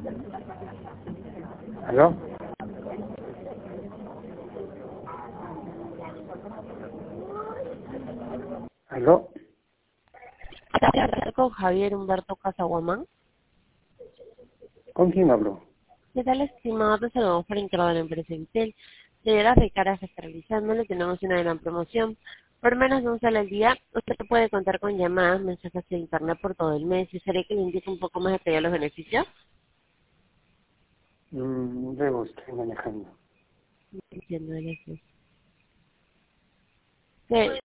¿Aló? ¿Aló? Hablar con Javier Humberto Casaguamán. ¿Con quién hablo? ¿Qué tal, estimado? Te saludamos por encargo de la empresa Intel. De las recargas que está realizando, le tenemos una gran promoción. Por menos de un solo al día, usted puede contar con llamadas, mensajes de internet por todo el mes. ¿Y sería que le indique un poco más detallado los beneficios? Luego estoy manejando. Entiendo, gracias. ¿Qué?